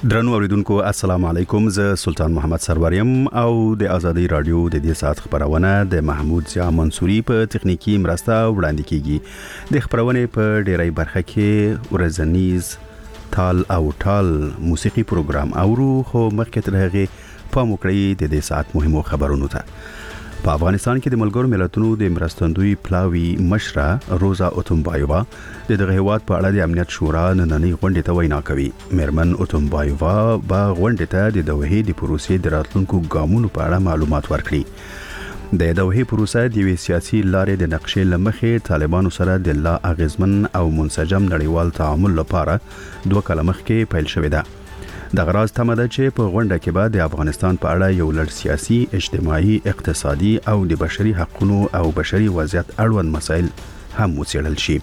درنو اوریدونکو السلام علیکم، زه سلطان محمد سروریم او د ازادي رادیو د دې ساعت خبرونه د محمود ضیا منصوري په تخنیکی مرسته وړاندې کیږي. د خبرونه په ډیری برخه کې ورځنیز تال او ټال موسیقي پروګرام اورو، خو مخکې تر هغه په موکړی د دې ساعت مهمو خبرونو ته. په افغانستان کې د ملګرو ملتونو د مرستندوی پلاوی مشره روزا اوتمبایووا د دغه هیواد په اړه د امنیت شورا نننۍ غونډې ته وینا کوي. میرمن اوتمبایووا به غونډې ته د دوحې د پروسې د راتلونکو ګامونو په اړه معلومات ورکړي. د دوحې پروسه د یوې سیاسي لارې د نقشې لمخې طالبانو سره د لا اغیزمن او منسجم نړیوال تعامل لپاره 2 کاله مخکې پیل شوې ده. د غراض تمه ده چې په غونډه کې به د افغانستان په اړه یو لړ سیاسي، اجتماعي، اقتصادي او د بشري حقوقو او بشري وضعیت اړوند مسایل هم وڅېړل شي.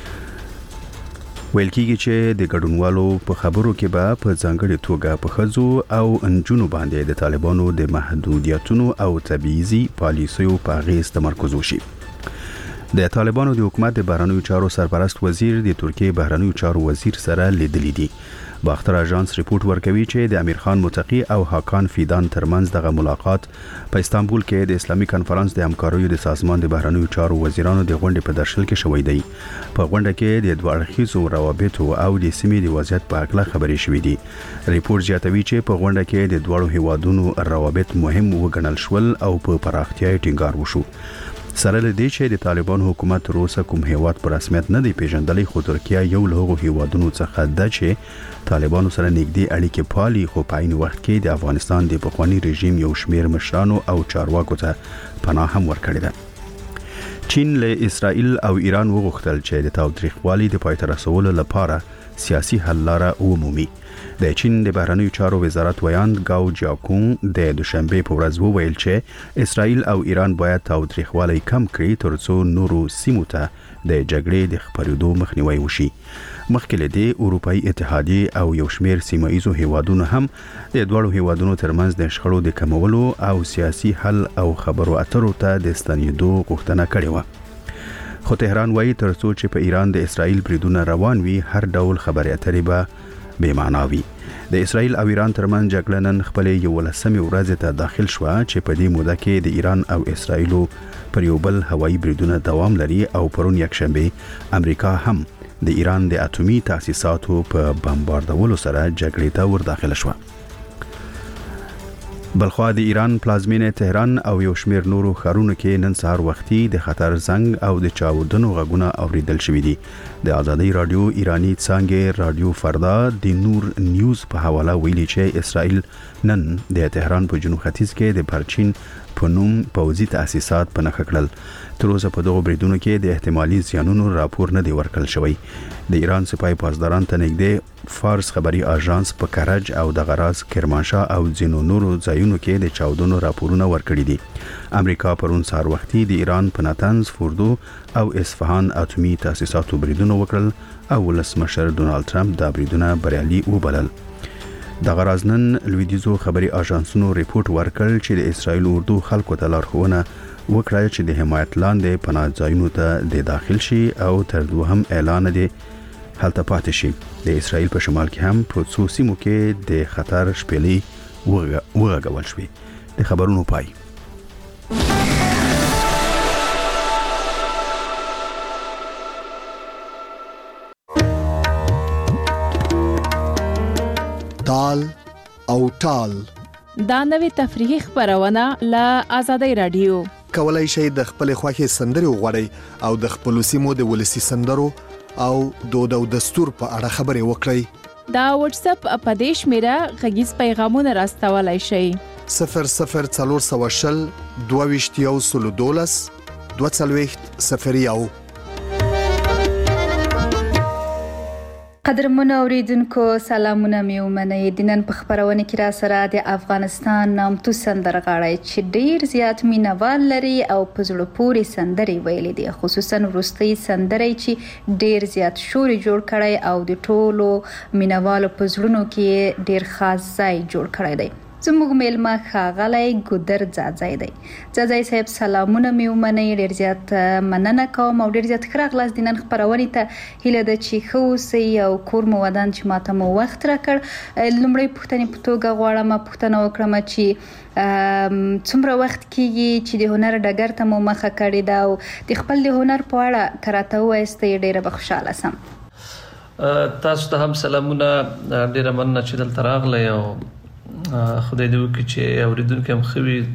ویل کېږي چې د ګډونوالو په خبرو کې به په ځانګړي توګه په ښځو او نجونو باندې د طالبانو د محدودیتونو او تبعیضي پالیسیو په اغېز تمرکز وشي. د طالبانو د حکومت د بهرنیو چارو سرپرست وزیر د ترکیې بهرنیو چارو وزیر سره لیدلي دي. باختر اژانس ریپورت ورکوي چې د امیر خان متقی او حاکان فیدان ترمنځ دغه ملاقات په استانبول کې د اسلامي کنفرانس د همکاریو د سازمان د بهرنیو چارو وزیرانو د غونډې په درشل کې شوې دی. په غونډه کې د دوه اړخیزو روابطو او د سیمې د وضعیت په اړه خبرې شوې دي. ریپورت زیاتوي چې په غونډه کې د دوه هیوادونو روابط مهم وګڼل شول او په پراختیا ټینګار وشو. سره لدی چې د طالبان حکومت روسه کوم هیواد په رسمیت نه دی پیژندلی، خو ترکیه یو له هغو هیوادونو څخه ده چې طالبانو سره نږدې اړیکې پالي، خو په عین وخت کې د افغانستان د پخوانی رژیم یو شمیر مشرانو او چارواکو ته پناه هم ورکړې ده. چین له اسرائیل او ایران وغوښتل چې د تاوتریخوالي د پای ته رسولو لپاره سیاسي حل لاره ومومي. د چین د بهرنیو چارو وزارت ویاند گاو جاکون د دوشنبه په ورځ وویل چې اسرائیل او ایران باید تاوتریخوالی کم کړي ترڅو نورو سیمو ته د جګړې د خپرېدو مخنیوي وشي. مخکې له دې اروپאי اتحادیه او یو شمیر سیمایي هیوادونو هم د دوړو هیوادونو ترمنځ د شخړو د کمولو او سیاسي حل او خبرو اترو ته د ستنېدو غوښتنه کړې وه. خو تهران وایي ترڅو چې په ایران د اسرائیل بریدونه روان وي، هر ډول خبرې اترې به بې معنا وي. د اسرائیل او ایران ترمنځ جګړه نن خپلې 11مې ورځ ته داخل شوه چې په دې موده کې د ایران او اسرائیلو پر یو بل هوایي بریدونه دوام لري او پرون یکشنبه امریکا هم د ایران د اټومي تاسیساتو په بمباردولو سره جګړې ته ور داخله شوه. بلخوا د ایران پلازمینه تهران او یو شمیر نورو ښارونو کې نن سهار وختي د خطر زنګ او د چاودنو غږونه اوریدل شوي دي. د ازادي رادیو ایرانی څانګې رادیو فردا د نور نیوز په حواله ویلي چې اسرائیل نن د تهران په جنوب ختیځ کې د پرچین په نوم پوځي تاسیسات په نښه کړل. تر اوسه په دغو بریدونو کې د احتمالي زیانونو راپور نه دی ورکړل شوی. د ایران سپای پاسداران ته نږدې فارس خبري اژانس په کرج او د غراز کرمانشاه او ځینو نورو ځایونو کې د چاودنو راپورونه ورکړي دي. امریکا پرون سهار وختي د ایران په ناتنز، فوردو او اصفهان اټومي تاسیساتو بریدونه وکړل او ولسمشر ډونالد ټرمپ دا بریدونه بریالي وبلل. د غراز نن لویدیزو خبري اژانسونو ریپورت ورکړ چې د اسرائیل اردو خلکو ته لارښوونه وکړه چې د حمایت لاندې پناه ځایونو ته د داخل شي او تر دوهم اعلان دی هلته پاتې شي. د اسرائیل په شمال کې هم په څو سیمو کې د خطر شپېلې وغږول شوې. د خبرونو پای. تال او ټال دا نوې تفریحي خبرونه له ازادي رادیو. کولای شئ د خپل خوښي سندري وغوړئ او د خپل سیمو د ولسی سندرو او دود او دستور په اړه خبرې وکړئ. دا واتس اپ اپدیش میرا غږیز پیغامونه راستولای شئ. 00420 22 240 قدرمن اوریدونکو سلامونه مې ومنئ. د نن په خبرونه کې را سره د افغانستان نامتو سندرغاړی چې ډیر زیات مینوال لري او په زړه پورې سندرې ویلې دي، خصوصا وروستۍ سندرې چې ډیر زیات شور جوړ کړي او د ټولو مینوالو په زړونو کې ډیر خاص ځای جوړ کړی دی. زموږ میلمه ښاغلی ګودر ځاځی دی. ځاځی صاحب سلامونه مې ومنئ، ډېر زیات مننه کوم او ډېر زیات ښه راغلاست د نن خپرونې ته. هیله ده چې ښه اوسئ او کور مو ودان چې ماته مو وخت راکړ. لومړی پوښتنې په توګه غواړم پوښتنه وکړم چې څومره وخت کېږي چې د هنر ډګر ته مو مخه کړې ده او د خپل د هنر په اړه که راته ووایاستئ ډېره به خوشحاله سم. تاسو ته هم سلامونه، ډېره مننه چې دلته راغلی او خدای دې وکړي چې اورېدونکي هم ښه وي.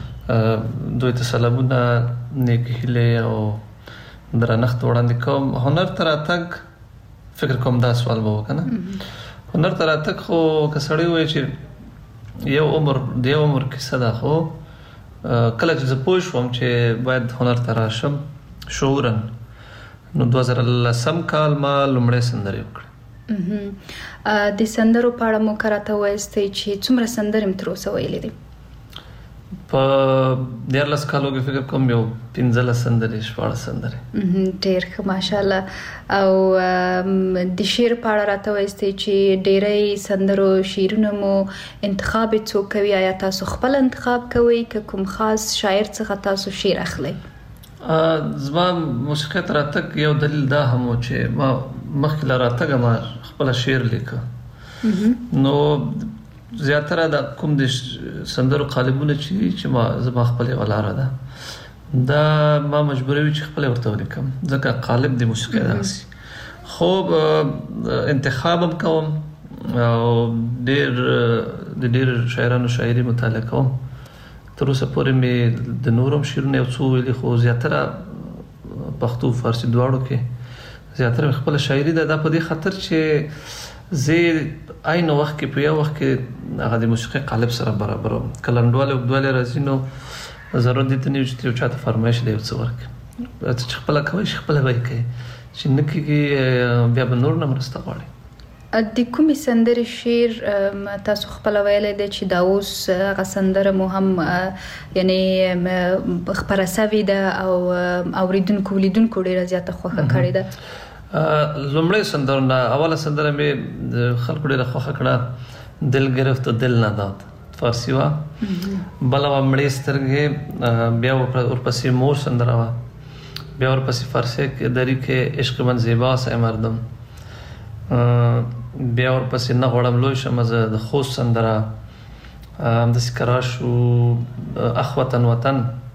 دوی ته سلامونه، نیکې هیلې او درنښت وړاندې کوم. هنر ته راتګ فکر کوم دا سوال به وکنه. هنر ته راتګ خو که سړی وایي چې یو عمر کیسه ده، خو کله چې زه پوه شوم چې باید هنر ته راشم شعورا، نو 2010 کال ما لومړی سندرې وکړې. د سندرو په اړه مو که راته ووایاستئ چې څومره سندرې مو تر اوسه ویلې دي؟ په 14 کالو کې فکر کوم یو 15 سندرې 14 سندرې. ډېر ښه ماشاءالله. او د شعر په اړه راته وایاستئ چې ډېری سندرو شعرونه مو انتخاب څوک کوي؟ آیا تاسو خپل انتخاب کوئ که کوم خاص شاعر څخه تاسو شعر اخلئ؟ زما موسیقۍ ته راتګ یو دلیل دا هم و چې ما مخکې له راتګه ما خپل شعر لیکه، نو زیاتره د کوم د سندرو قالبونه چې ما زما خپل ولاره ده، دا ما مجبوروي چې خپل ورته ولیکم ځکه قالب د موسیقۍ داسې. خو انتخاب هم کوم او ډېر شاعرانو شاعري مطالعه کوم. تر اوسه پورې مې د نورم شعرونه یو څو ویلي، خو زیاتره پښتو فارسي دواړو کې زیاتره خپل شاعري ده. دا په دې خاطر چې زه عین وخت کې په یو وخت کې هغه د موسیقي قالب سره برابروم. کلنډواله وګدواله راځي، نو ضرورت دې ته نه چې یو چاته فرمایش دی یو څه ورکړي، چې خپل کوي خپل وای کوي، چې نه کېږي بیا به نور نه مرسته غواړي. د کومې سندرې شعر تاسو خپل ویلی دی چې دا اوس هغه سندره مو هم یعنی خپره سوې ده او اوریدونکو لیدونکو ډېره زیاته خوښه کړې ده؟ لومړی سندرونه، اوله سندره مې خلکو ډېره خوښه کړه، دل گرفت و دل نداد، فارسي وه. بله وه مړې سترګې، بیا ورپسې مور سندره وه، بیا ورپسې فارسي دری کې عشق من زیباست ای مردم، بیا ورپسې نه غواړم لوی شم زه د خوست سندره، همداسې کرا شو، اخ وطن وطن،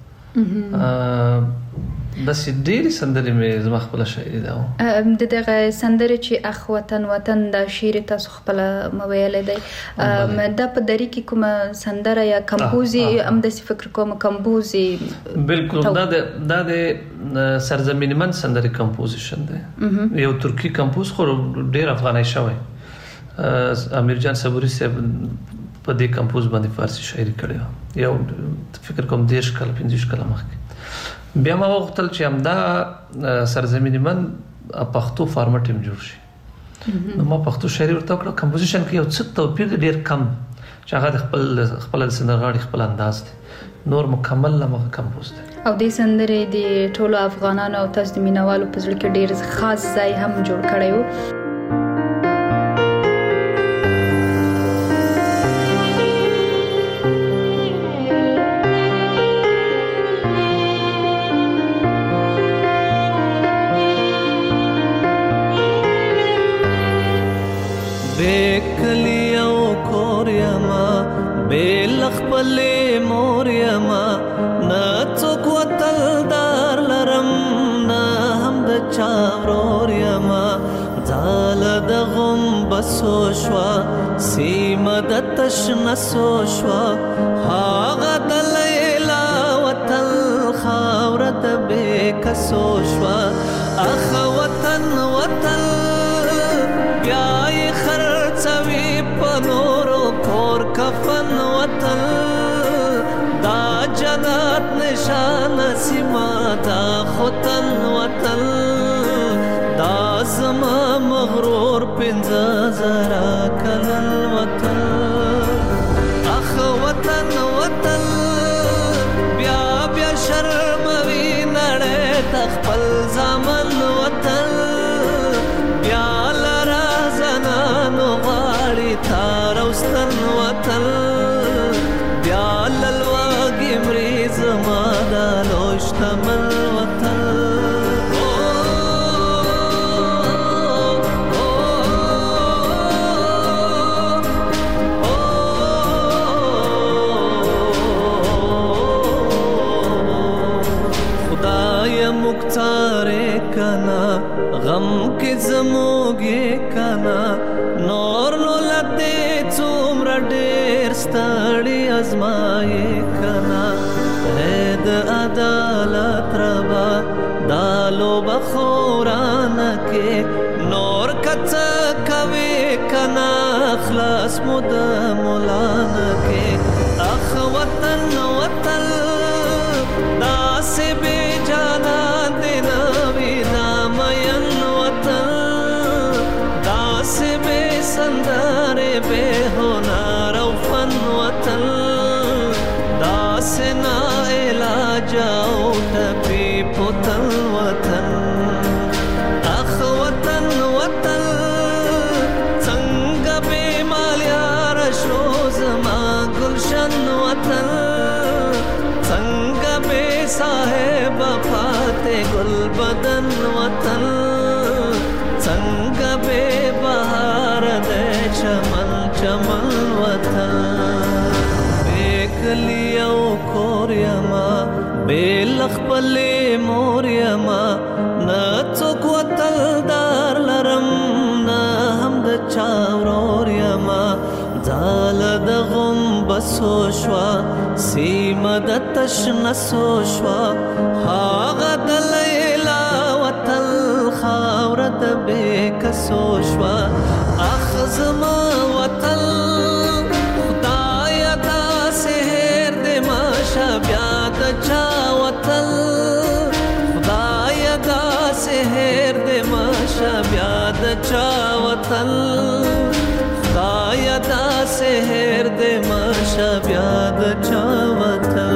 داسې ډېرې سندرې مې زما خپله شاعري ده. د دغه سندرې چې اخ وطن وطن دا شعر تاسو خپله ویلی دی، دا په دری کې کومه سندره یا کمپوز همداسې فکر کوم کمپوز؟ بلکل، دا د سرزمین من سندرې کمپوزیشن دی، یو ترکی کمپوز، خو ډېر افغاني شوی. امیر جان صبوري صاحب په دې کمپوز باندې فارسي شاعري کړې وه، یو فکر کوم 10 کاله 15 کاله مخکې. بیا ما وغوښتل چې همدا سرزمین من پښتو فارمټ هم جوړ شي، نو ما پښتو شاعري ورته وکړه. کمپوزیشن کې یو څه توپیر دی ډېر کم، چې هغه د خپل سندرغاړي خپل انداز دی، نور مکمل همغه کمپوز دی. او دې سندرې د ټولو افغانانو او تاسو د مینوالو په زړه کې ډېر خاص ځای هم جوړ کړی و. خپلې مور یما نه څوک وتل دار لرم، نه هم د چا ورور یما، ځاله د غومبسو شوه، سیمه د تشنسو شوه، هغه د لیلا وتل خاوره د بېکسو شوه، اخ وطن وتل بیا یې خرڅوي په نورو کور کفن وتل، دا جنت نشان سیما دا خوتن وتل، دا زما مغرور 50,000 کلن وتل، اخ وطن وتل بیا بیا شرموي نړۍ ته خپل زامن وتل، بیا لره زنانو غواړي تار او ستن وتل، مختار کنا غم کې زموږه کنا نور نو لته څومره ډېر ستړي ازمایې کنا د عدالت ربا دالو بخوران کې نور کڅ کوي کنا خلاص مود مولانا کې اخ وطن وطن داس بے جانا دینا وینا مین وطن داس بے سندار بے ہونار و فن وطن داس نا علاجاو ٹپی پتن وطن اخ وطن وطن څنګه بے مالیار شو زما گلشن وطن څنګه بے صاحب فاتح گل بدن وطن څنګه بے بهار د چمن چمن وطن بیکلیو کوریا بلخبل موریا نه څوک وتل دار لرم نه هم د چاوروریا ځال د غم بسو شوا سیمه د تشنسو شوا هاغه د لیلا وتل خاور د بیکسو شوا اخ زما وتل خدای دا سحر د ماشا بیا د چا وتل خدای دا سحر د ماشا بیا د چا وتل خدای دا سحر د ماشا بیا د چا وتل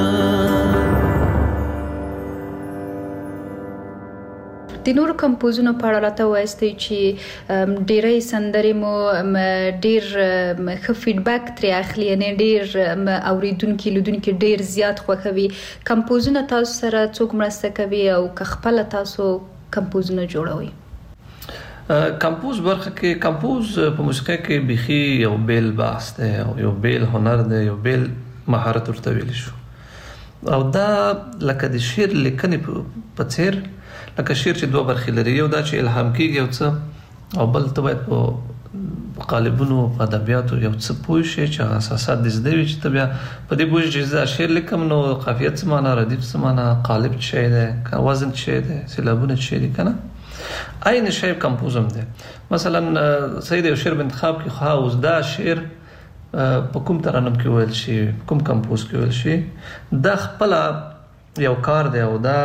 د نورو کمپوزونو په اړه راته وایستئ چې ډېری سندرې مو ډېر ښه فیډبیک ترې اخلي یعنې ډېر اوریدونکي لیدونکي ډېر زیات خوښوي کمپوزونه تاسو سره څوک مرسته کوي او که خپله تاسو کمپوزونه جوړوئ کمپوز برخه کې کمپوز په موسیقۍ کې بيخي یو بیل بحث دی او یو بیل هنر دی یو بیل مهارت ورته ویل شو او دا لکه د شعر لیکنې په څیر لکه شعر چې دوه برخې لري یو دا چې الهام کیږي او څه او بل ته باید په قالبونو په ادبیاتو یو څه پوه شي چې اساسات د زده وي چې ته بیا په دې پوه شي چې شعر لیکم نو قافیه څه معنا ردیف څه معنا قالب څه دی وزن څه دی سیلابونه څه دي کنه عین شی کمپوزم دی مثلا سید یو شعر انتخاب کې خاص دا شعر په کوم ترانم کې ویل شي کوم کمپوز کې ویل شي دا خپل یو کار دی او دا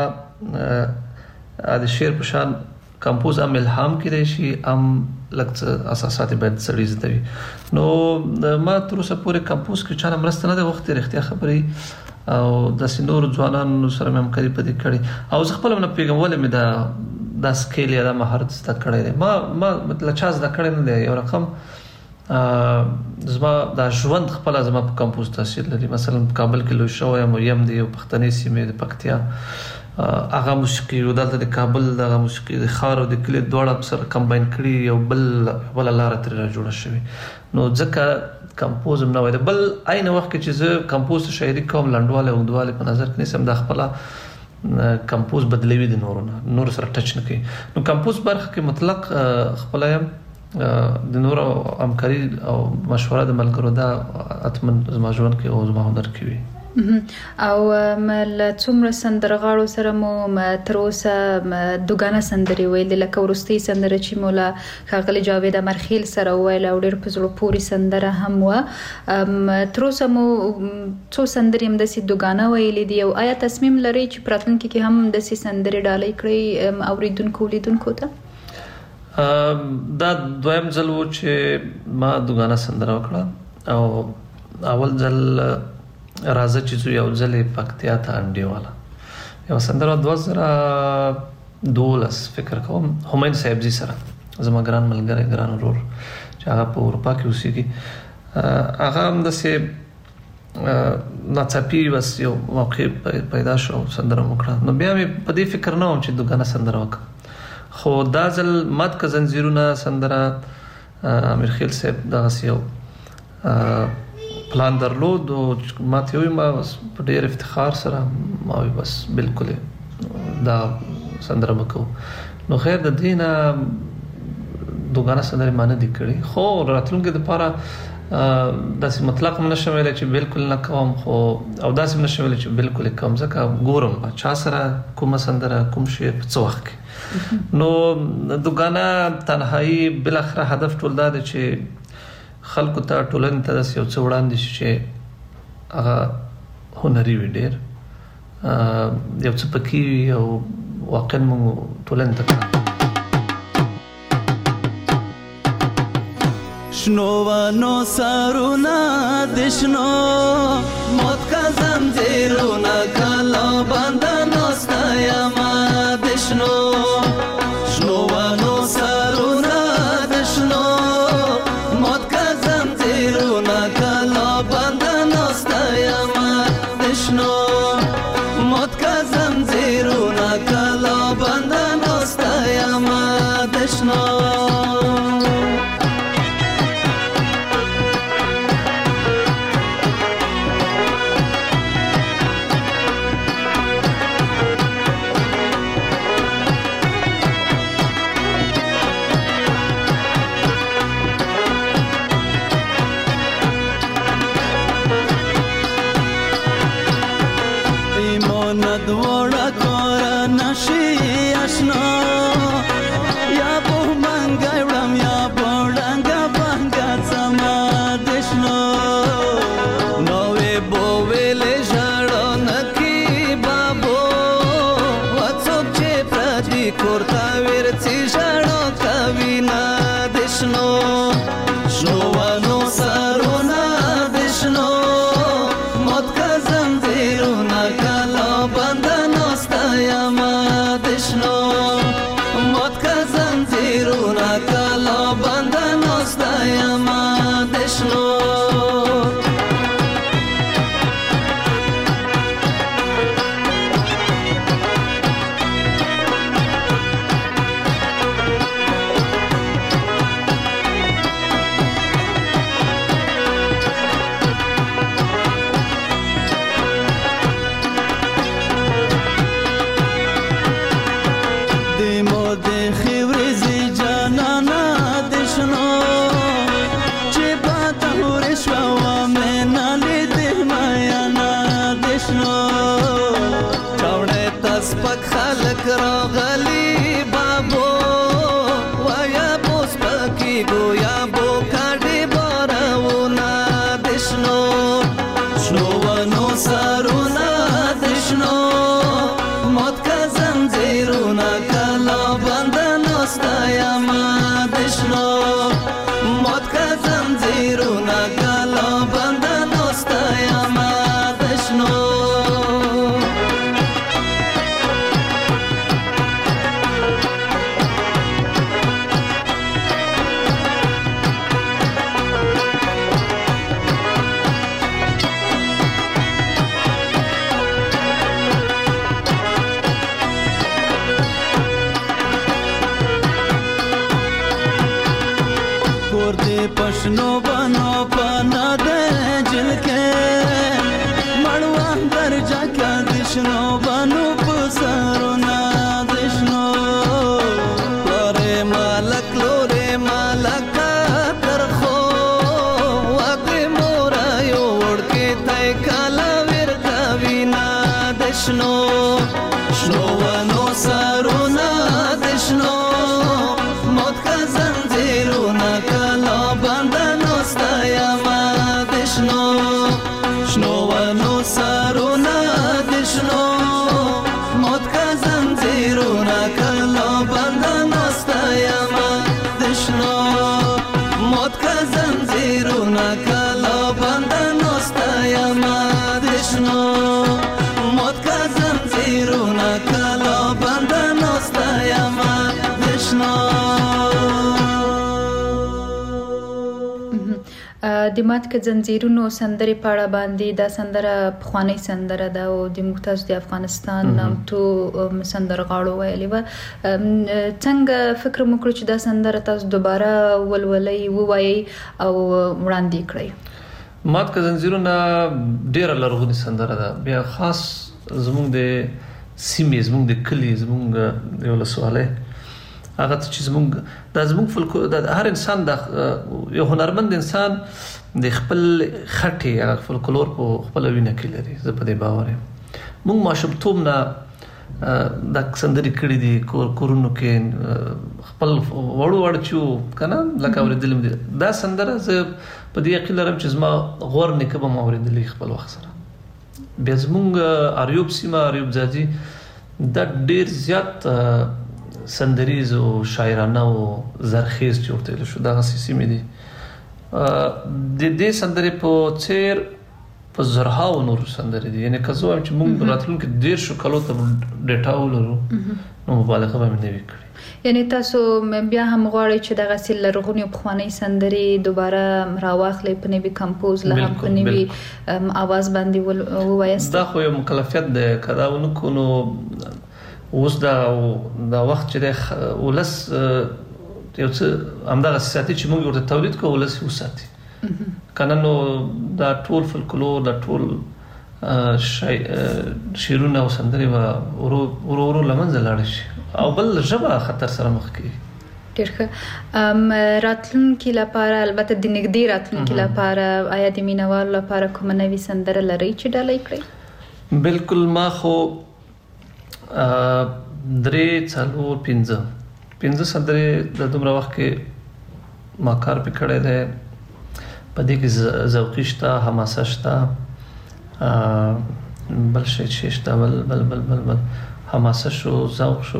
د شعر په شان کمپوز هم الهام کړي شي هم لکه اساسات باید سړي زده وي نو ما تر اوسه پورې کمپوز کې چا مرسته نه ده وخت رښتیا خبري او د سينور ځوانانو سره مې همکاري پدې کړې او زه خپل نه پیغام ولې مې دا سکیل یا د مهارت زده کړی دی ما مطلب چا زده کړی نه دی یو رقم زما د ژوند خپل زما په کمپوز تاثیر لري مثلا په کابل کې لوی شو یم دی یو پښتني سیمه د پکتیا هغه موسیقي او د کابل د موسیقي د خار او د کلی دوړه سره کمباین کړي یو بل لار تر جوړه شوی نو ځکه کمپوز هم نه وای بل عین وخت کې چې زه کمپوز شاعري کوم لنډواله او دواله په نظر کې نسم د خپل کمپوز بدلوي د نور سره ټچ نه کوي نو کمپوز برخه کې مطلق خپل د نور همکاري او مشوره د ملګرو دا اتمن زما ژوند کې او زما هنر کې وي او مل څومره سندرغاړو سره مو تر اوسه دوګانه سندري ویل لکه ورستي سندره چې مولا خاغلی جاوید امرخیل سره ویل او ډېر په زړه پورې سندره هم و تر اوسه مو څو سندري هم د سي دوګانه ویل دي او آیا تصمیم لري چې پراتلونکي کې هم د سي سندري ډالۍ کړی اوریدونکو لیدونکو ته دا دویم ځل و چې ما دوګانه سندره وکړه او اول ځل راځه چې یو ځل پکتیا ته انډیواله یو سندره 2012 فکر کوم همین صاحبزي سره زما ګران ملګری ګران ورور چې هغه په اروپا کې اوسېږي هغه هم د سه ناڅاپي بس یو موقع پیدا شو سندره وکړه نو بیا مې په دې فکر نه وم چې دوګانه سندره وکړم خو دا ځل مات ک زنجیرونه سندره امیر خیل صاحب دا یو پلان درلود او ماته وي ما په ډېر افتخار سره ما بس بالکل دا سندره وکړو. نو خیر د دینه دوګانه سندره معنی دي کړی، خو راتلونکي د لپاره داسې مطلق نه شویل چې بالکل نه کوم، خو او داسې نه شویل چې بالکل کوم، ځکه ګورم چا سره کومه سندره کوم شی په څه وخت کې. نو دوګانه تنهایی بل اخر هدف ټول دا دی چې خلکو ته ټولنې ته داسې یو څه وړاندې شي چې هغه هنري وي، ډېر یو څه پکې وي او واقعا موږ ټولنې ته شنوانو سارونا دشنو موت کا زنجیرونا کلا بندنو ستایما دشنو شنوانو سارونا دشنو موت کا زنجیرونا کلا بندنو ستایما دشنو موت کا زنجیرونا کلا بندنو ستایما دشنو دوڑا کورا نشی اشنا یا بو منگا وڑم یا بوڑنگا بانگا سما دشنو نوے بوویلے جاڑو نکی بابو وڅوک چې پردي کورتا ورڅي جاڑو کوینا دشنو شنوانو سارونا دشنو موت کا زنجیرونا کلا بندنو ستایما دشنو موت کا زنجیرونا کلا بندنو ستایما دشنو سپک خلق راغلی بابو ویا بوس پکی گویا بو کاڑی بارونا دشنو شنوانو سارونا دشنو موت کا زنجیرونا کلا بندنو ستایما دشنو موت کا زنجیرونا کلا بندنو ستایما دشنو पशनो बनो पाना दे जिल के मड़वा दर्जा का दिशनो बनो पुसारो ना दिशनो लोरे मालक का तरखो वाके मोरा योड़ के तय काला वीर कविना दिशनो शनोवनो सारो ना दिशनो موت کا زنجیرونا کلا بندنو ستایما دشنو شنوانو سارونا دشنو موت کا زنجیرونا کلا بندنو ستایما دشنو موت کا زنجیرونا کلا بندنو ستایما دشنو موت کا زنجیرونا کلا بندنو ستایما دشنو د مات کې زنجیرونو سندرې پاړه باندې دا سندره پخوانی سندره ده او د ممتاز د افغانستان نامتو سندرغاړو ویلې و. څنګه فکر وکړو چې دا سندره تاسو دوباره ولولې ووایي او وړاندې کړئ؟ مات کې زنجیرونه ډېر لرغونی سندره ده، بیا خاص زموږ د سیمې زموږ د کلی زموږ د ولسوالۍ هغه چې زموږ د هر انسان د یو هنرمند انسان د خپل خټي فولکلور په خپل وینه کې لري. زه په دې باور یم. موږ ماشومتوب نه د سندري کړي دي کورونو کې خپل وړو چې کنه لکه اوریدل دي دا سندره. زه په دې یقین لرم چې زما غور نکه به ما اوریدلې خپل وخت سره. بیا زموږ اریوب سیمه اریوب ځاځي دا ډیر زیات سندریز او شاعرانه او زرخیز جوړتل شو. دا سیمې دي د دې سندرې په څیر په زرهاو نور سندرې دي. یعنی که زه وایم چې موږ راتلونکي 10 کالو ته ډیټا ولرو نو مبالغه به نه وکړي. یعنی تاسو بیا هم غواړئ چې دغه سیل لرغونی پخوانی سندرې دوباره راواخلئ په نوي کمپوز له هم په نوي आवाज باندې ووایست. دا خو یو مکلفیت ده. کدا ونکو نو اوس دا وخت چې د ولس یو څه همدغه ساتي چې موږ ورته تولید کوو ولس وساتي کنه. نو دا ټول فولکلور دا ټول شیرونه او سندرې ورو لمنځه لاړ شي او بل ژبه خطر سره مخ کیږي. ډېر ښه. راتلونکي لپاره البته د نږدې راتلونکي لپاره آیا د مینوالو لپاره کومه نوې سندره لرئ چې ډالۍ کړئ؟ بالکل. ما خو 3 4 5 سندرې د دومره وخت کې ما کار پکړې ده. په دې کې ذوقي شته، حماسه شته، بل شي شته، بل حماسه شو، ذوق شو،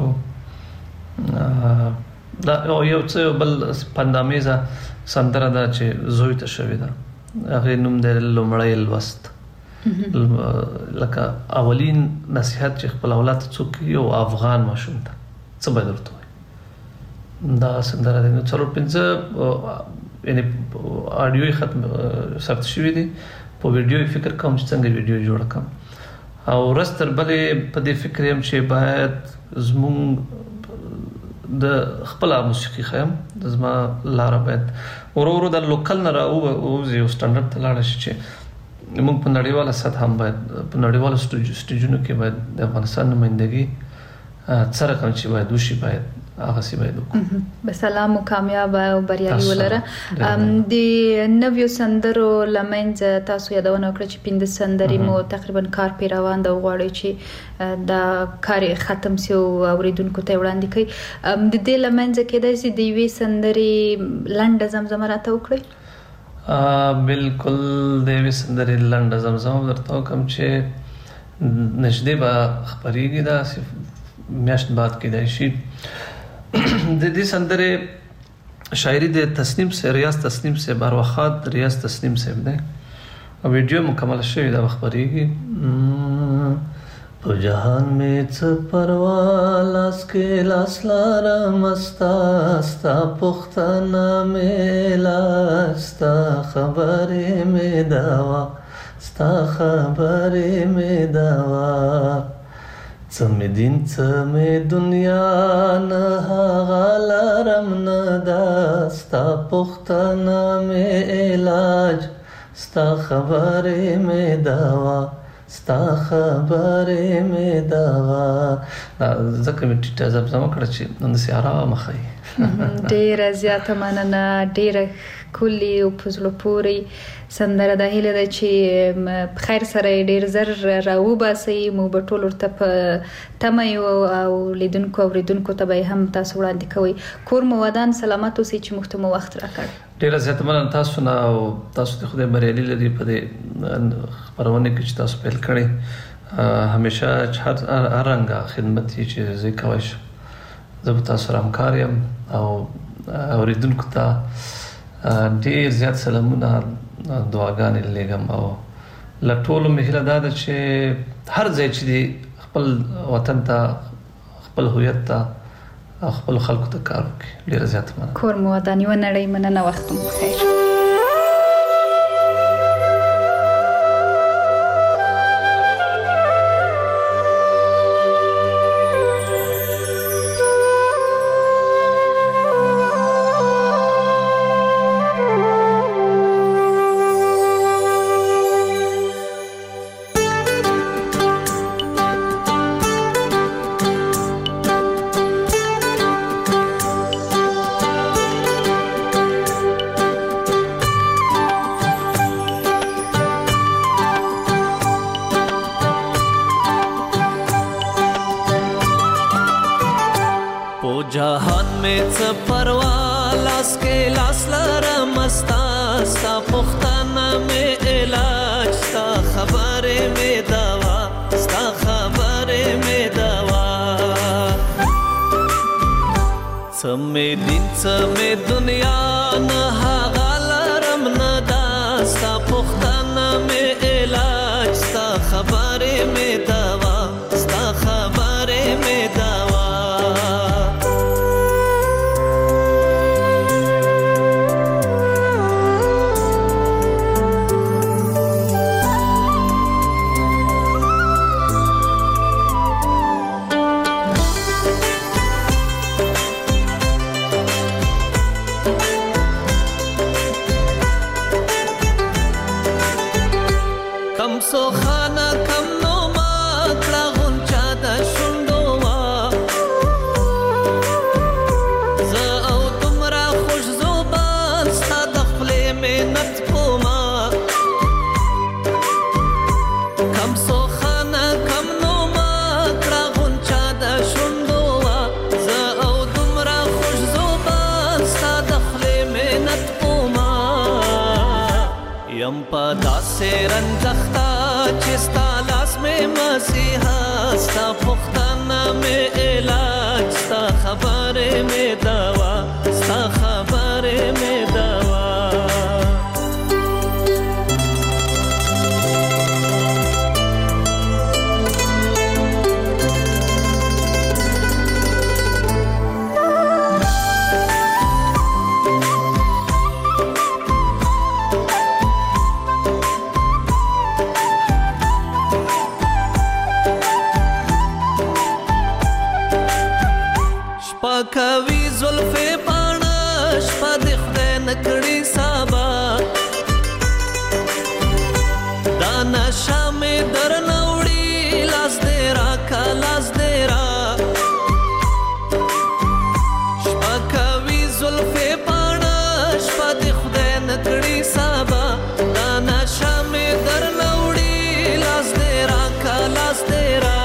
دا یو څه بل پندامیزه سندره ده چې زوی ته شوې ده. هغه نوم دی لومړی لوست. لکه اولین نصيحت چې خپل اولاد ته څوک یو افغان ماشوم ته څه باید ورته وایي. دا سندره ده. نو 4-5 یعنی آډیو ختم ثبت شوی دی. په ویډیو فکر کوم چې څنګه ویډیو جوړ کړم او رستر بلې په دې فکر يم چې باید زموږ د خپل موسیقي خیم د زما لار باید ورو د لوکل نه راوځي او سټانډرډ ته لاړ شي چې موږ په نړیواله سطح هم باید په نړیوالو سټیجونو کې باید د افغانستان نمائندګي څرګند کړي چې باید وشي باید هغه سی باید وکړو. بسلام او کامیاب او بریالي ولره. د نویو سندرو لمنځ تاسو یادونه وکړه چې 5 سندرې مو تقریبا کار پی روان ده. غواړي چې دا کار ختم شي او اوریدونکو ته وړاندې کړي. د دې لمنځ کې د دې وی سندرې لنډه زمزمه راته وکړي. بالکل د وی سندرې لنډه زمزمه درته کوم چې نشدې به خبرېږي دا میاشت بعد کې دی شي. د دې سندره شاعری د تسنیم سے ریاض تسنیم سے باروخات ریاض تسنیم سے ده او ویډیو مکمل شوی دا خبرېږي. په جهان می څه پروا لاس کې لاس لاره مستا ستا پختانه می لاستا خبرې می داوا ستا خبرې می داوا څمې دین څمې دنیا نه هغه لارم نه دا ستا پختانه مې علاج ستا خبرې مې دوا ستا خبرې مې دوا. ځکه مې ټیټه زمزمه کړه چې نن داسې ارامه ښایي. ډېره زیاته مننه. ډېره ښکلې او په زړه پورې سندره ده. هیله ده چې په خیر سره ډېر زر راوباسئ. موږ به ټول ورته په تمه یو او لیدونکو اوریدونکو ته به هم تاسو وړاندې کوئ. کور مو ودان سلامت اوسئ چې موږ ته مو وخت راکړ. ډېره زیاته مننه تاسو نه او تاسو ته خدای بریالي لري په دې خپرونه کې چې تاسو پیل کړی. همیشه هر رنګه خدمت چې زه کوی شم زه به تاسو سره همکار یم او اوریدونکو ته ډېر زیات سلامونه دعاګانې لېږم او له ټولو مې هیله دا ده چې هر ځای چې دی خپل وطن ته خپل هویت ته او خپل خلکو ته کار وکړي. ډېره زیاته مننه. کور مو ودان. یوه نړۍ مننه. وخت مو بخیر. پو جهان میں څه پروا لاس کې لاس لرم ستا ستا پختانه مې علاج ستا خبرې مې دوا ستا خبرې مې دوا څه مې دین څه مې دنیا نه هغه لرم نه دا ستا پختانه مې علاج ستا خبرې مې دوا ستا خبرې مې دوا رنځختا چې ستا لاس مې مسیحا ستا پختانه مې علاج ستا خبرې مې دوا ستا خبرې مې دوا کوي زلفې پاڼه شپه د خدای نکړي سابا دا نشه مې درنه وړي لاس دې راکه لاس دې را شپه کوي زلفې پاڼه شپه د خدای نکړي سابا دا نشه مې درنه وړي لاس دې راکه لاس دې را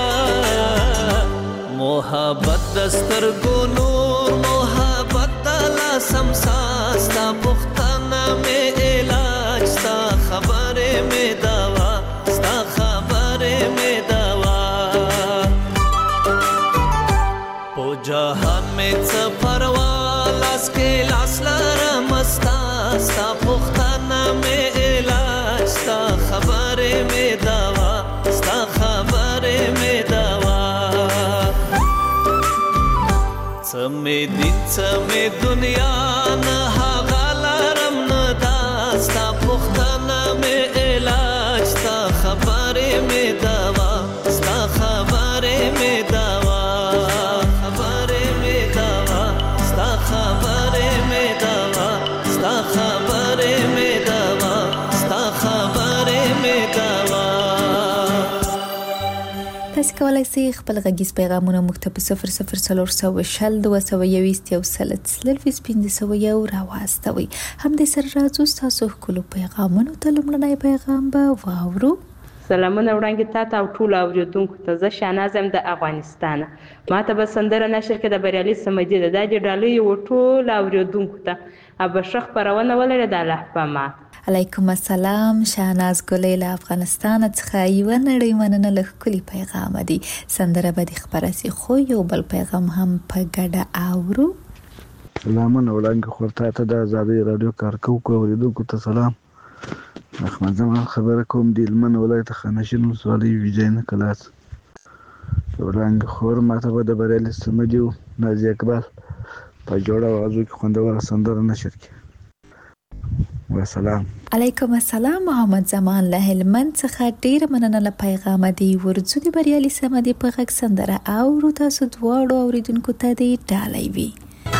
محبت دستر کو نور محبت دلا سمسا ستا پختانه میں علاج ستا خبرې میں دوا ستا خبرې میں دوا پو جهان میں څه پروا لاس کې لاس لرم ستا ستا پختانه میں علاج ستا خبرې میں دوا ستا خبرې میں دوا سمې دین سمې دنیا نه هغه لرم نه دا ستا پختانه مې علاج ستا خبرې مې دوا ستا خبرې مې دوا خبرې مې دوا ستا خبرې مې دوا ستا خبرې مې دوا ستا خبرې مې دوا تاسو کولای شئ خپل غږیز پیغامونه موږ ته په 00402015 راواستوئ. همدې سره راځو تاسو خپل پیغامونو ته لومړنی پیغام به واورو. سلامونه وړاندې تاسو او ټول اوریدونکو ته زه شاهناز ام د افغانستان. ماته به سندره نشر کې د بریالي سمدي د دې ډالۍ او ټول اوریدونکو ته ابه شخ پرونه ولر د الله پما. علیکم السلام شاهناز ګلې له افغانستان څخه یو نړۍ مننه له کلی پیغام دی. سندره به د خبرسي خو یو بل پیغام هم په ګډه اورو. سلامونه وړاندې خورته ته د آزادۍ رادیو کارکونکو اوریدونکو ته سلام. احمد زمان خبره کوم د لمن ولایت خانشین ولسوالۍ ویجاینه کلاس. وړاندې خور ماته به د بریالي سمدي نازي اقبال په جوړه وازو کې خوندور سندره نشر کی. والسلام. علیکم السلام محمد زمان له هلمند څخه ډیر مننه له پیغام دی. ورځو د بریالي سمدي په غږ سندره اورو تاسو دواړو اوریدونکو ته دی ډالۍ وی.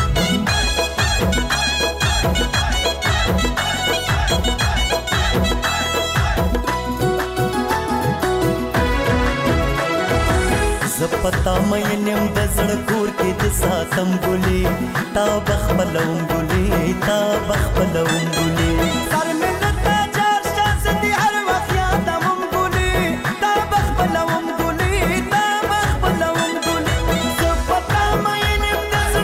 زپتا مینم د زړه کور کې د ساتم ګلې تا بخبلوم ګلې تا بخبلوم ګلې سر مې نتا چار شانس دي هر وخت یادم ګلې تا بخبلوم ګلې تا بخبلوم ګلې زپتا مینم د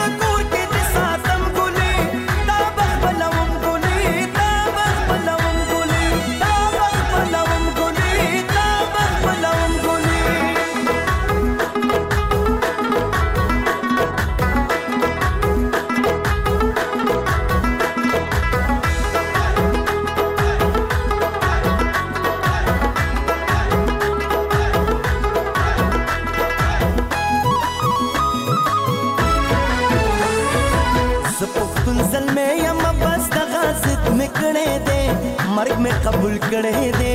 کړې دې مرګ مې قبول کړې دې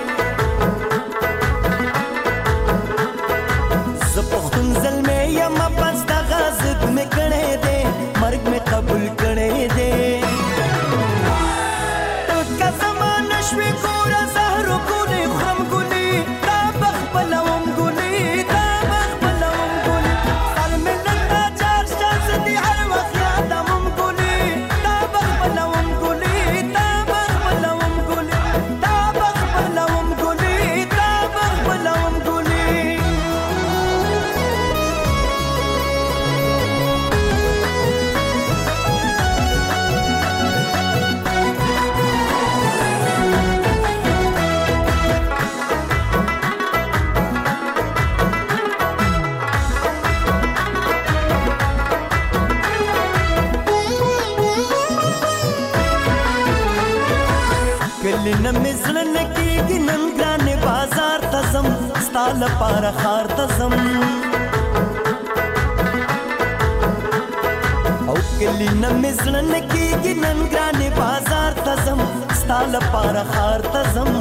زه پښتون زلمې یم پس دغه ضد مې کړې دې مرګ مې قبول کړې دې که زمانه شوې ګوره زهرو ګلې خورم ګلې دا به خپلوم ګلې دا به خپلوم ګلې سر مې نن دا چار شته زه دې هر وخت یادوم ګلې دا به خپلوم ګلې دا به خپلوم ګلې دا به خپلوم ګلې دا به خپلوم ګلې کلی نه مزړه نه کېږي نن ګرانې بازار ته ځم ستا لپاره ښار ته ځم او کلی نه مزړه نه کېږي نن ګرانې بازار ته ځم ستا لپاره ښار ته ځم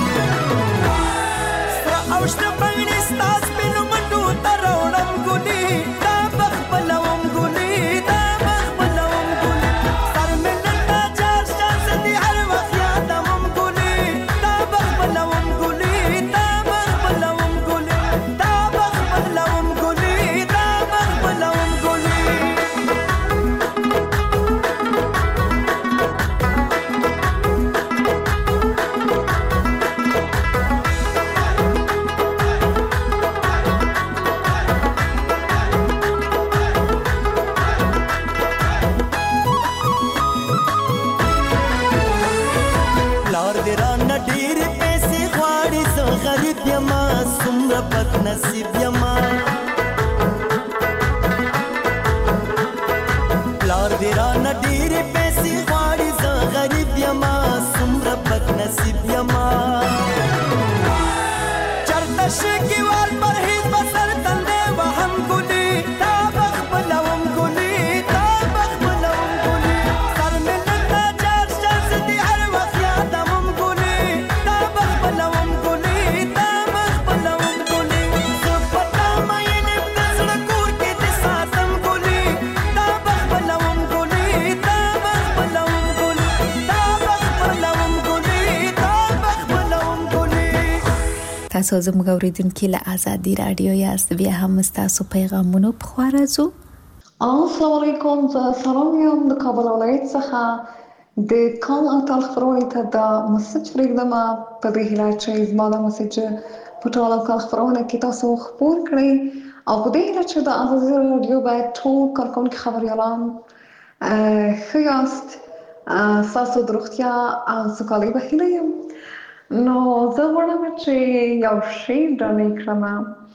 سره او شنه بنګړې ستا سپینو منډو ته راوړم ګلې دا به خپلوم ګلې دا به خپلوم ګلې سر مې نن دا چار شته زه دې هر وخت یادوم ګلې دا به خپلوم ګلې دا به خپلوم ګلې دا به خپلوم ګلې دا به خپلوم ګلې پلار دې رانه ډېرې پیسې غواړي زه غریب یمه څومره بد نصیب یمه پلار دې رانه ډېرې پیسې غواړي زه غریب یمه څومره بد نصیب یمه چرته شکیوال پرهیز به سر تندی وهم ګلې دا به خپلوم ګلې دا به خپلوم ګلې سر مې نن دا چار شته زه دې هر وخت یادوم ګلې دا به خپلوم ګلې دا به خپلوم ګلې زه په تا مین یم د زړه کور کې دې ساتم ګلې دا به خپلوم ګلې دا به خپلوم ګلې دا به خپلوم ګلې دا به خپلوم ګلې تاسو زموږ اوریدونکي له آزادي رادیو یاست بیا هم ستاسو پیغامونو په خوا راځو السلام علیکم زه سلام یم د کابل ولایت څخه د کال او تاریخ خپرونې ته د مسج پرېږدم په دې هیله چې زما دا مسج په ټوله کال خپرونه کې تاسو خپور کړئ او په دې هیله چې د آزادي رادیو باید ټول کارکوونکي خبریالان ښه یاست ستاسو د روغتیا او سوکالۍ په هیله یم نو زه غواړم چې یو شعر ډالۍ کړم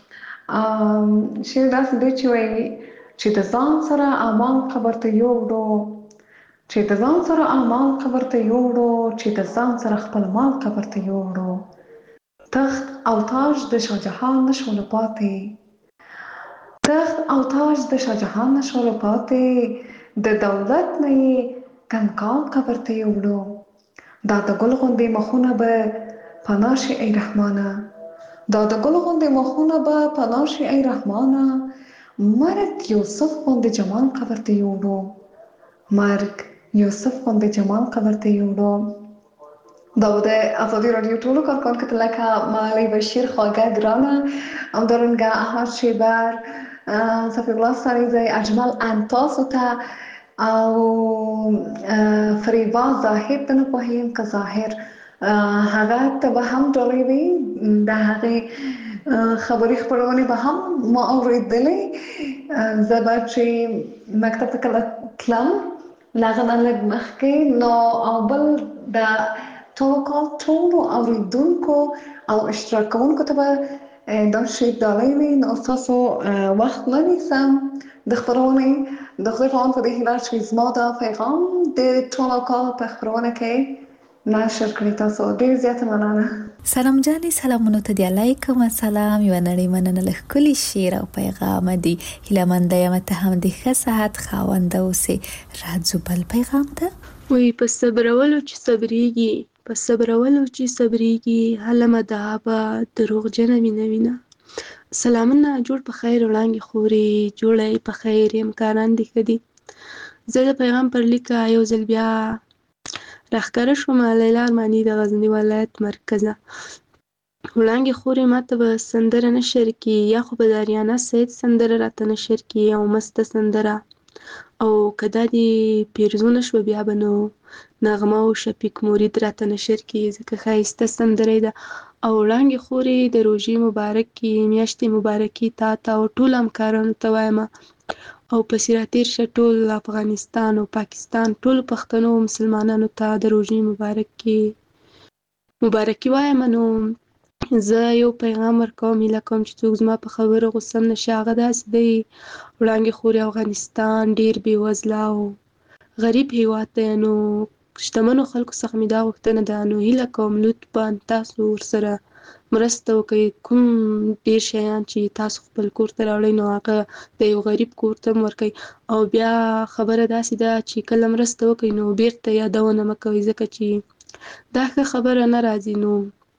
شعر داسې دی چې وایي چې د ځان سره اعمال قبر ته یوړو چې د ځان سره اعمال قبر ته یوړو چې د ځان سره خپل مال قبر ته یوړو تخت او تاج د شاهجهان نشول پاتې تخت او تاج د شاهجهان نشول پاتې د دولت نه یې کنکال قبر ته یوړو دا د ګل غوندې مخونه به پناه شي ای رحمانه دا د ګل غوندې مخونه به پناه شي ای رحمانه مرګ یوسف غوندې جمال قبر ته یوړو مرګ یوسف غوندې جمال قبر ته یوړو دا د آزادي رادیو ټولو کارکوونکو ته لکه ملالۍ بشیر خواږه ګرانه همدارنګه احمد شیبر صفی الله سریزی اجمل انتاسو ته او فریبا ظاهر ته نه پوهیم که ظاهر هغه ته به هم ډالۍ وي د هغې خبري خپرونې به هم ما اورېدلې زه به چې مکتب ته کله تلم له هغه نه لږ مخکې نو او بل د ټولو اوریدونکو او اشتراک کوونکو ته به دا شی ډالۍ وي نو ستاسو وخت نه نیسم د خپرونې د خدای په امان په دې هیله چې زما دا پیغام د ټولو کال په خپرونه کې نشر کړی تاسو ډېر زیاته مننه سلام جانې سلامونو ته دی علیکم السلام یو نړۍ مننه له ښکلي شعر او پیغام دی هیله منده یم ته هم د ښه صحت خاونده اوسې راځو بل پیغام ته وی په صبرولو چې صبرېږي، په صبرولو چې صبرېږي، هله مدعا دروغجنه مینه وینه. سلامونه، جوړ په خیر وړانګې خورې، جوړی په خیر یم، کاران دې ښه دي. زه د پیغام پر لیکه یو ځل بیا راښکاره شومه، لیلا ارماني د غزني ولایت مرکزه. وړانګې خورې ماته به سندره نه شرکي، یا خو به د اریانا سید سندره راته نه شرکي، او مسته سندره. او که دا دې پیرزونه شوه بیا به نو نغمه او شفیق مرید راته نشر کړي، ځکه ښایسته سندره ده. او وړانګې خورې د روژې مبارکې میاشتې مبارکي تا ته او ټولو همکارانو ته وایم، او پسې راتېر شه ټول افغانستان او پاکستان ټولو پښتنو او مسلمانانو ته د روژې مبارکي وایم. نو زه یو پیغام ورکوم، هیله کوم چې څوک زما په خبرو غوسه هم نشي. هغه داسې دی، وړانګې خورې افغانستان ډېر بېوزله او غریب هېواد دی، نو شتمنو خلکو څخه مې دا غوښتنه ده، نو هیله کوم لطفا تاسو ورسره مرسته وکړئ. کوم ډېر شیان چې تاسو خپل کور ته راوړئ نو هغه د یو غریب کور ته هم ورکړئ. او بیا خبره داسې ده چې کله مرسته وکړئ نو بیرته یادونه مه کوئ، ځکه چې دا ښه خبره نه راځي. نو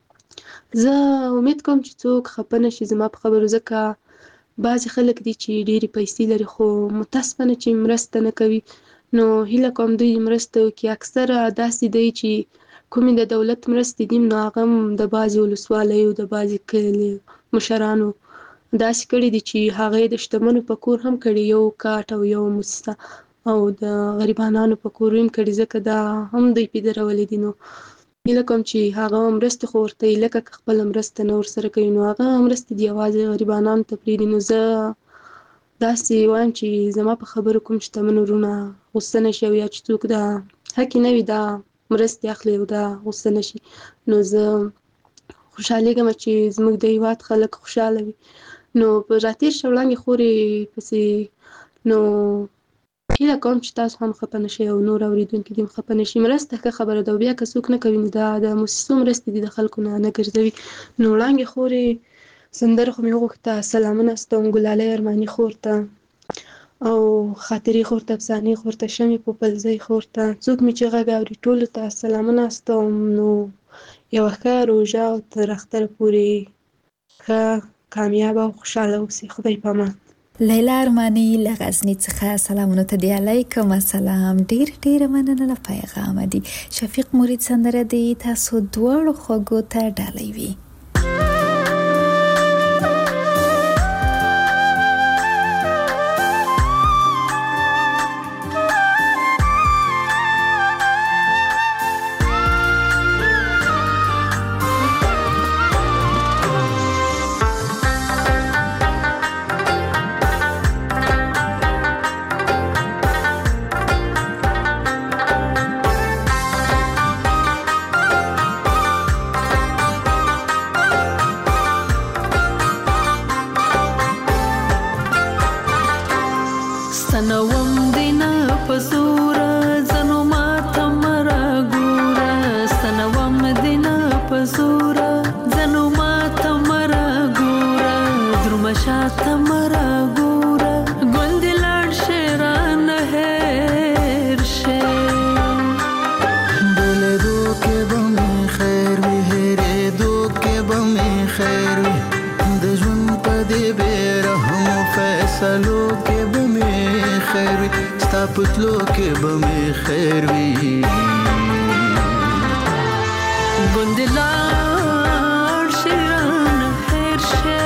زه امید کوم چې څوک خفه نه شي زما په خبرو، ځکه بعضې خلک دي چې ډېرې پیسې لري خو متاسفانه چې مرسته نه کوي. نو هیله کوم دوی مرسته وکړي. اکثره داسې دی چې کومې د دولت مرستې دي نو هغه هم د بعضې ولسوالیو د بعضې کلي مشرانو داسې کړي دي چې هغه یې د شتمنو په کور هم کړي، یو کاټ او یو موسسه، او د غریبانانو په کور هم کړي، ځکه دا هم دوی پې درولي دي. نو هیله کوم چې هغه مرستې خو ورته یې لکه که خپله مرسته نه ورسره کوي نو هغه مرستې دي یوازې غریبانانو ته پرېږدي. نو زه داسې وایم چې زما په خبرو کوم شتمن وروڼه غوسه نه شي، او یا چې څوک دا حقې نه وي دا مرستې اخلي او دا غوسه نه شي. نو زه خوشحالېږم چې زموږ د هېواد خلک خوشحاله وي. نو په راتېر شه وړانګې خورې پسې نو هیله کوم چې تاسو هم خفه نه شئ او نور اورېدونکي دې هم خفه نه شي. مرسته ښه خبره ده، او بیا که څوک نه کوي نو دا د موسسو مرستې دي، د خلکو نه ګرځوي. نو وړانګې خورې سندره خو مې وغوښته، سلامونه استوم ګلالۍ ارماني خور ته، او خاطرې خور ته، افسانې خور ته، شمې پوپلزۍ خور ته، څوک مې چې غږ اوري ټولو ته سلامونه استوم. نو یوه ښه روژه او تر اختره پورې ښه کامیابه او خوشحاله اوسئ. خدای پامان. لیلا ارماني له غزني څخه سلامونه ته دی. علیکم السلام، ډېره مننه له پیغامه دي. شفیق مرید سندره دی تاسو دواړو خوږو ته ډالۍ وي. پتلو کې به مې خیر وي ګوندې لاړ شي رانه هېر شي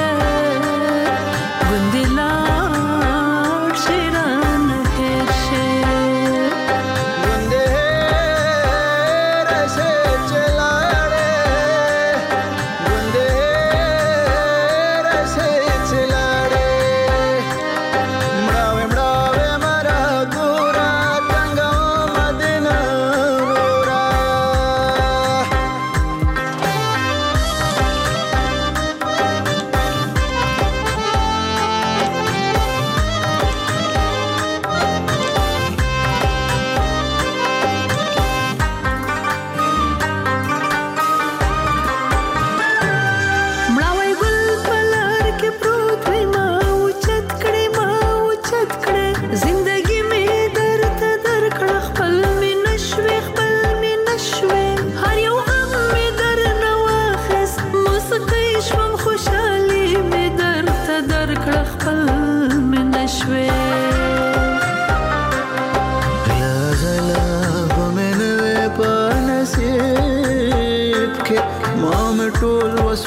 ګوندې لاړ شي رانه هېر شي ګوندې هېر شي چې لاړې ګوندې هېر شي چې لاړې مړاوې مړاوې مرا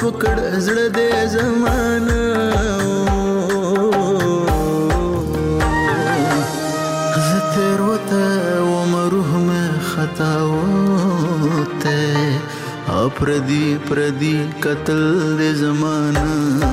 کړ زړه دې زمانه زه تیر وته وم روح مې خطا وته پردي قتل دې زمانه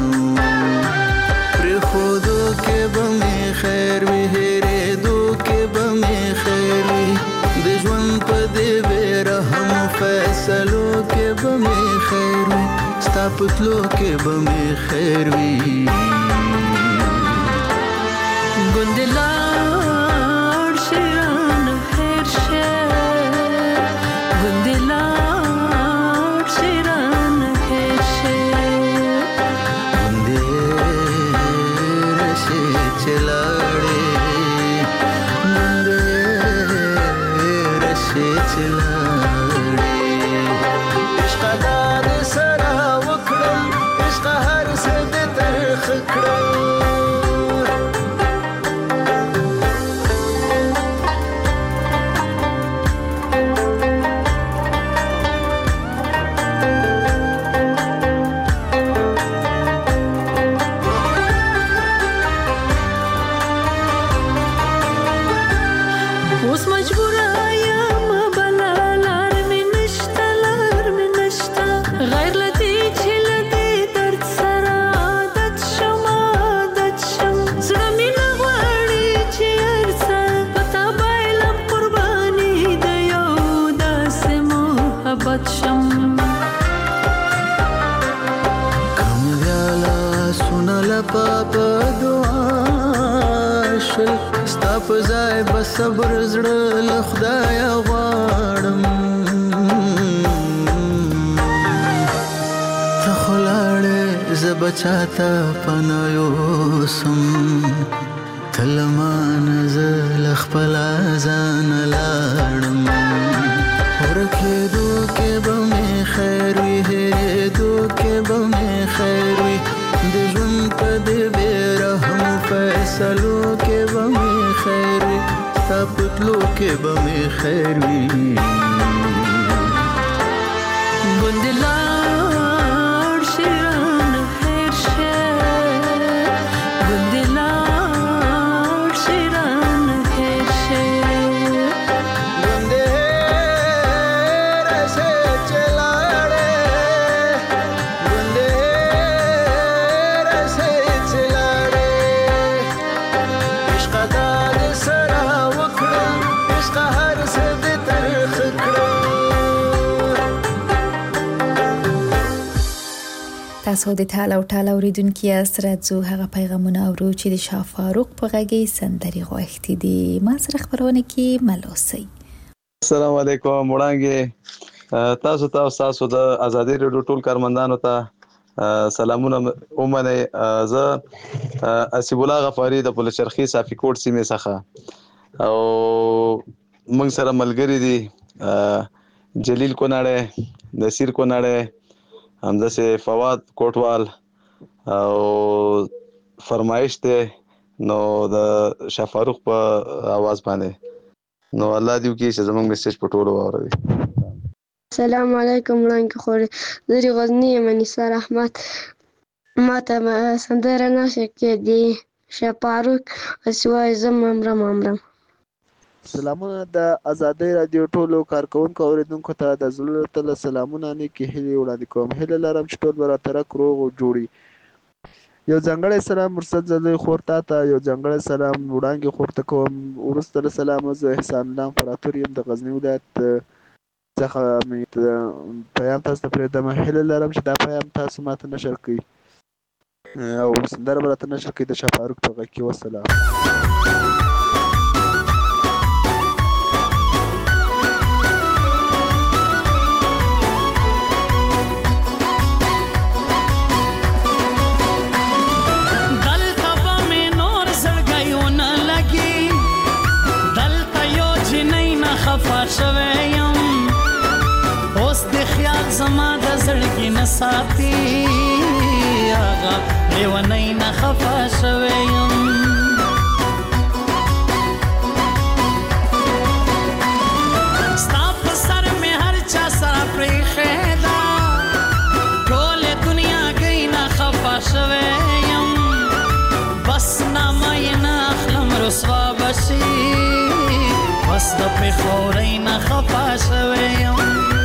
پر خودو کې به مې خیر وي هېرېدو کې به مې خیر وي د ژوند په دې بې رحم فیصلو کې به مې خیر وي ستا په تلو کې به مې خیر وي ګوندې لاړ شي رانه هېر شه ګوندې لاړ شي رانه هېر شه ګوندې راشي چې لاړې ګوندې راشي چې لاړې عشقه دا دې سره وکړم عشقه هر څه دې ترخ کړم اوس مجبوره یم بله لار مې نشته لار مې نشته غیر له دې چې له دې درد سره عادت شم زړه مې نه غواړي چې هر څه په تا بایلم قرباني د یو داسې محبت شم کم ویاله سونه لپا په دعا شل ستا په ځای به صبر زړه له خدایه غواړم ته خو لاړې زه به چاته پناه یوسم ته له مانه زه له خپله ځانه لاړم ورکېدو کې به مې خیر وي هېرېدو کې به مې خیر وي د ژوند په دې بې رحم فیصلو کې به مې خیر وي ستا په تلو کې به مې خیر وي ګوندې لاړ شي رانه هېر شه ګوندې لاړ شي رانه هېر شه ګوندې راشي چې لاړې ګوندې راشي چې لاړې عشقه دا دې سره وکړم عشقه هر څه دې ترخ کړم تاسو د ټاله او ټاله اوریدونکو یاست راځو هغه پیغامونه اورو چې د شاه فاروق په غږی سندري غوښتي دي ما سره خبرونه کې ملوسي السلام علیکم وړاندې تاسو د ازادي رادیو ټول کارمندانو ته سلامونه اومنه زه اسیب الله غفاری د پلچرخي صافي کوټ سیمه څخه او موږ سره ملګری دي جلیل کوناړه نصیر کوناړه همداسه فواد کوټوال او فرمایش ته نو د شاه فاروق په आवाज باندې نو الله دې وکړي چې زموږ میسج په ټولو واوري السلام علیکم وړاندې خوري زری غزنی منیسار احمد ماته سندره نشه کې دی شاه فاروق اسوای زمام سلامونه د ازادي رادیو ټولو کارکونکو اوریدونکو ته د زړه تل سلامونه نه کې هلي وړاندې کوم هله لرم چې ټول براتره کروغ جوړي یو ځنګړی سلام مرسد زلوی خورتا ته یو ځنګړی سلام وړاندې خورته کوم ورسته سلام زه احسان الله امپراتور یم د غزنی ولایت څخه پیام تاسو ته پرېږدم هله لرم چې دا پیام تاسو ماته نشر کړئ او سندره براته نشر کړئ د شاه فاروق په غږ کې وسلام شویم اوس د خیال زما د زړګي نه ساتي هغه لیونی نه خفه شویم ستا په سر مې هر چا سره پرېښې ده ټولې دنیا شي بس د پېښورۍ نه خفه شوی یم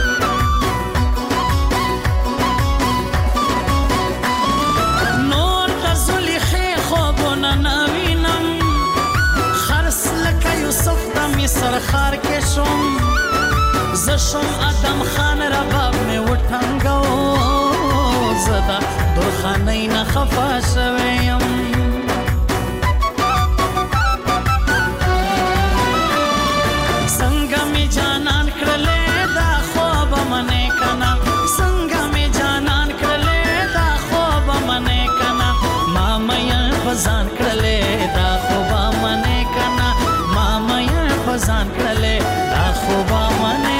نور د زلیخې خوبونه نه وینم خرس لکه یوسف د مصر ښار کې شوم زه شوم ادم خان رباب مې وټنګو زه د درخانۍ نه خفه شوی یم څنګه مې جانان کړلې دا خوب منې کنه څنګه مې جانان کړلې دا خوب منې کنه ما مې بزان کړلې دا خوب منې کنه ما مې بزان کړلې دا خوب منې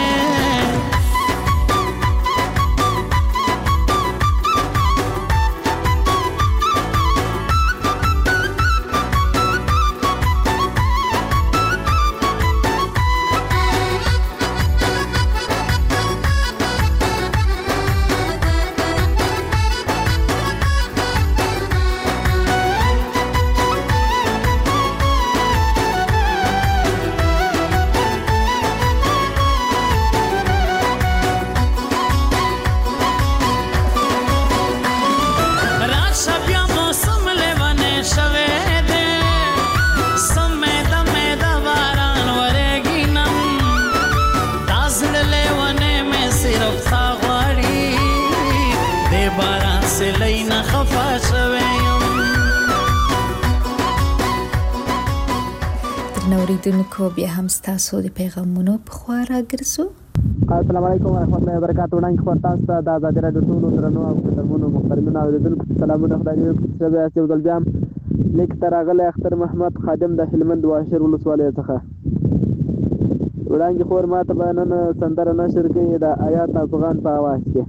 اوریدونکو بیا هم ستاسو د پیغامونو په خوا راګرځو. السلام علیکم ورحمۃ اللہ وبرکاتہ. وړاندې خبر تاسو ته د آزادۍ راډیو ټولو درنو او محترمو محترمینو اوریدونکو سلامونه. خدای دې وکړي چې یو ځل بیا لیک ته راغلی اختر محمد خادم د هلمند واشر ولسوالۍ څخه. وړاندې خبر ماته به نن سندره نشر کوي د آیات افغان په اواز کې.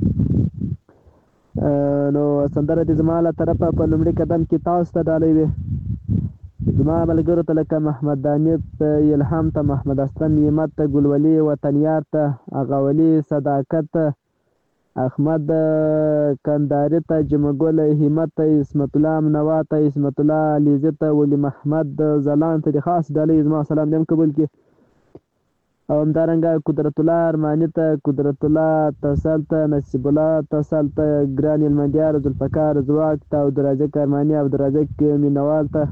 نو سندره دې زما له طرفه په لومړي قدم کې تاسو ته ډالۍ وي. زما ملګرو ته لکه محمد دانیت الهام ته محمد اسلم یمت ته ګلولي وطنیار ته اغاولي صداقت احمد کنداري ته جمګل همت ته اسمت الله منوا ته اسمت الله علیزه ته ولی محمد زلان ته خاص ډالۍ زما سلام دې قبول کړي. او همدارنګه قدرت الله ارماني ته قدرت الله تسل ته نصیب الله تسل ته ګران المندیار ذوالفقار زواک ته عبدالرزاق ارماني عبدالرزاق مینوال ته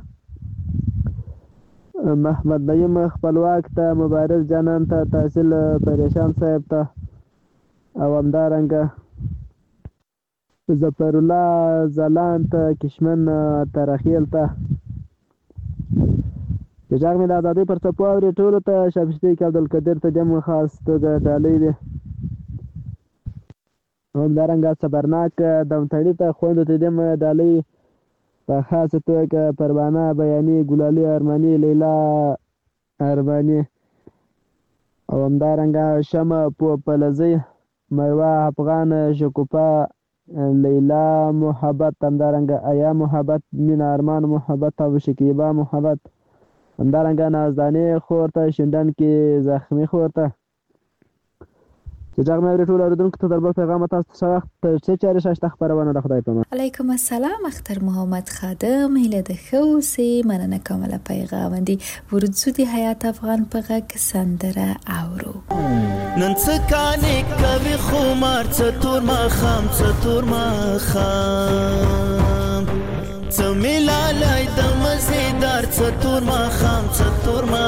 محمد نعیم خپلواک ته مبارز جانان ته تحصیل پریشان صاحب ته او همدارنګه ظفر الله زلان ته کشمن ترخیل ته د جاغ مې د آزادۍ پر څپو اوري ټولو ته شابستی کې عبدالقدیر ته دم خاص توګه ډالۍ دی. همدارنګه صبرناک دمتړي ته خویندو ته دم ډالۍ په خاصه توګه پروانه بیاني ګلالي ارماني لیلا ارماني او همدارنګه شمع پلزی میوه افغان شکوفه لیلا محبت همدارنګه ایا محبت مینا ارمان محبت او شکیبا محبت همدارنګه نازدانې خور ته شندن کې زخمی خور ته چې جاغ مې ټول اوریدونکو ته دربل پیغام تاسو ته وخت چې چاري شاشته خبرونه د خدای په امان. علیکم السلام اختر محمد خادم هله د خوسي مننه کومه پیغام دی ورځو دی حیات افغان په غږ سندره اورو. نن څه کانې کوي خمار څه تور ما خام څه تور ما خام څه ملالای د مزیدار څه تور ما خام څه تور ما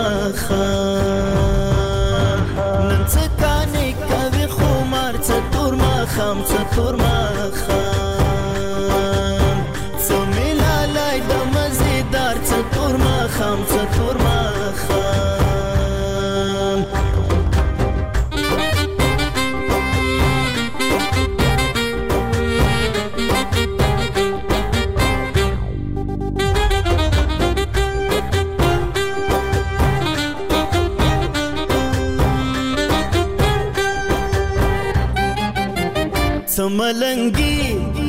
خام نن څه کانې کوي خمار څه تور ما خام څه تور ما خام څه ملالای د مزیدار څه تور ما خام څه تور ما خام سملنگی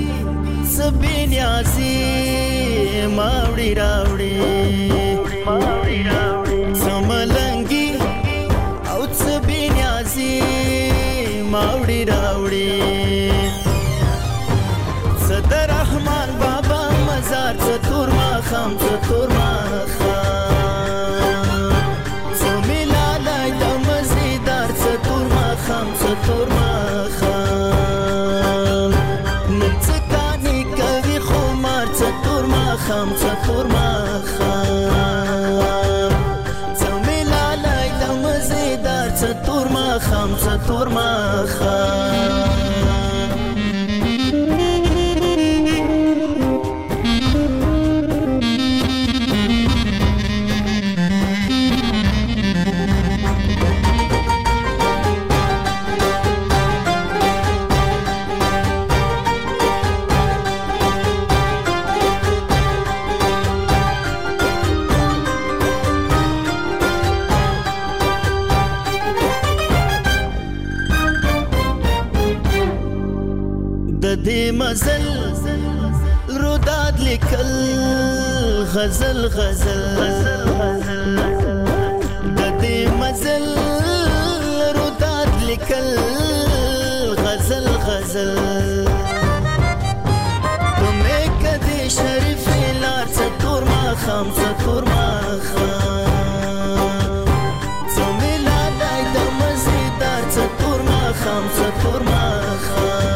سبینیازی ماوڑی راوڑی سملنگی او سبینیازی ماوڑی راوڑی صدر رحمان بابا مزار ستور ما خام ستور ما خام ماښام څه تور ماښام مزل روداد لیکل غزل غزل د دې مزل روداد لیکل غزل غزل تمه کدي شریف لار څه تور ماښام څه تور ماښام څومې لالای د مزیدار څه تور ماښام څه تور ماښام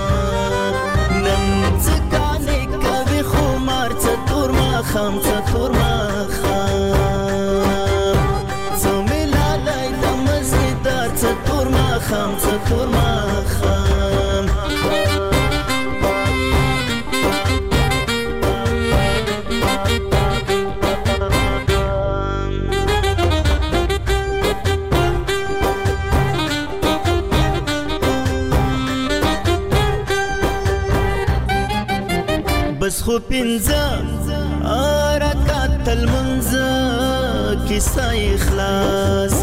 خام څه تور ماښام څومې لالای د مزیدار څه تور ماښام څه تور ماښام بس خو پنځه رکعت المنځ کیسه اخلاص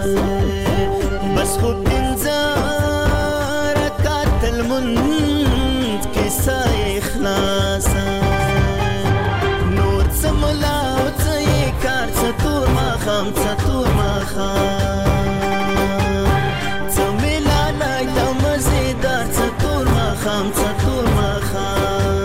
بس خو پنځه رکعت المنځ کیسه اخلاص نور څه ملا او څه یې کار څه تور ماښام څه تور ماښام څه مې لالای د مزیدار څه تور ماښام څه تور ماښام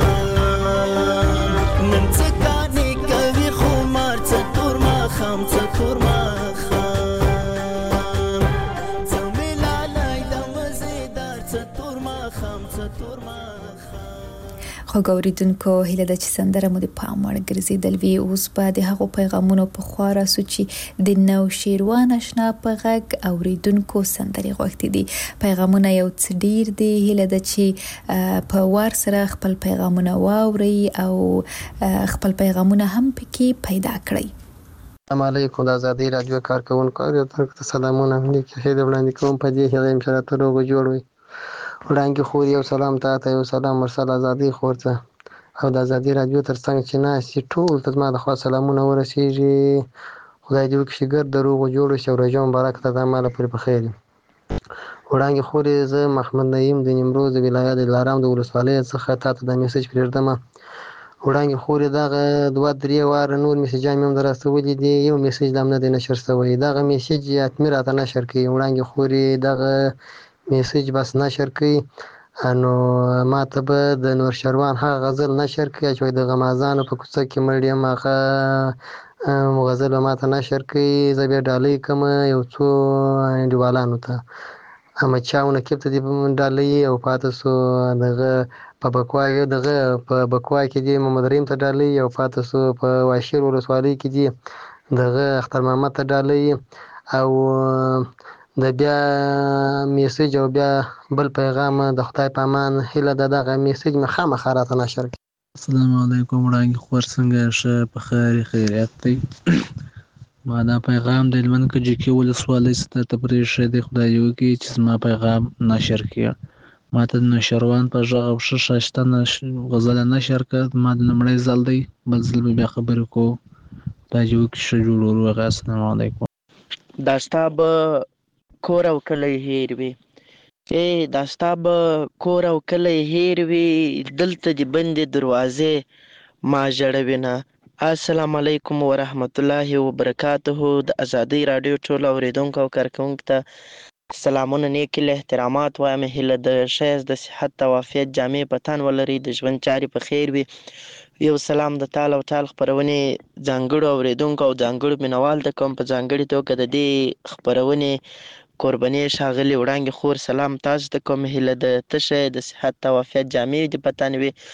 خوږ اورېدونکو هیله ده چې سندره مو د پام وړ ګرځېدل وي. اوس به د هغو پیغامونو په خوا راسو چې د نوشیروان اشنا په غږ اورېدونکو سندرې غوښتي دي. پیغامونه یو څه ډیر دي. هیله ده چې په وار سره خپل پیغامونه واورئ او خپل پیغامونه هم پکې پیدا کړئ. السلام علیکم. د ازادي رادیو کارکونکو ته سلامونه. لیکي هیله وړاندې کوم په دې هیله ان شاء الله ته روغ جوړ وي. وړاندې خو یو سلام ته یو سلام مرسل ازادي خورته او د ازادي رادیو ترڅنګ چې ناشې ټول ته ما د خوا سلامونه ورسیږي. خدای دې وکړي چې ګر دروغ جوړ شي او رجا مبارک ته د مال پر بخیر. وړاندې خو زه محمد نعیم د نیمروز ولایت دلارام د ولسوالۍ څخه تاسو د میسج پرېږدم. وړاندې خو دغه 2-3 وار نور میسجان مې هم درستولې دي. یو میسج د امنیت نشر شوی دغه میسج اتمی راته نشر کوي. وړاندې خو دغه میسج بس نشر کوي نو ما ته به د نور شروان هغه غزل نشر کوي چې د غمازانو په کوڅه کې مړ یم هغه غزل ما ته نشر کوي. زه بیا ډالۍ کوم یو څو انډیوالانو ته احمد شاه نقیب ته دې ډالۍ او پاتې سو دغه په بکوا کې دې محمد رحیم ته ډالۍ او پاتې سو په واشیر ولسوالۍ کې دې دغه اختر محمد ته ډالۍ او د بیا میسج او بیا بل پیغام د خدای په امان. هیله ده دغه میسج مې خامخا راته نشر کړي. السلام علیکم. وړاندې خور څنګه ښه په خیریت دی. ما دا پیغام د هلمند کجکي ولسوالۍ څخه ته پرېښی دی. خدای دې وکړي چې زما پیغام نشر کړي. ما ته د نوشیروان په غږ او ښه ښایسته غزل نشر کړ. ما د لومړی ځل دی بل ځل به بیا خبرې کوو. خدای دې وکړي ښه جوړ وروغه. السلام علیکم. دا ستا به کور او کلی هیر وي دا ستا به کور او کلی هیر وي دلته دې بندې دروازې ما ژړوینه. السلام علیکم ورحمت الله وبرکاته. د ازادۍ راډیو ټول اورېدونکو او کارکونکو ته سلامونه نیک احترامات وایم. هیله د ښایست د صحت او عافیت جامې په تن ولري. د ژوند چارې په خیر وي. یو سلام د تال او تال خپرونې ځانګړو اورېدونکو او ځانګړو مینوال ته کوم. په ځانګړې توګه د دې خپرونې قرباني ښاغلي وړانګې خور سلام تاسو ته کوم. هیله د تشه د صحت او عافیت جامې دې په تن وي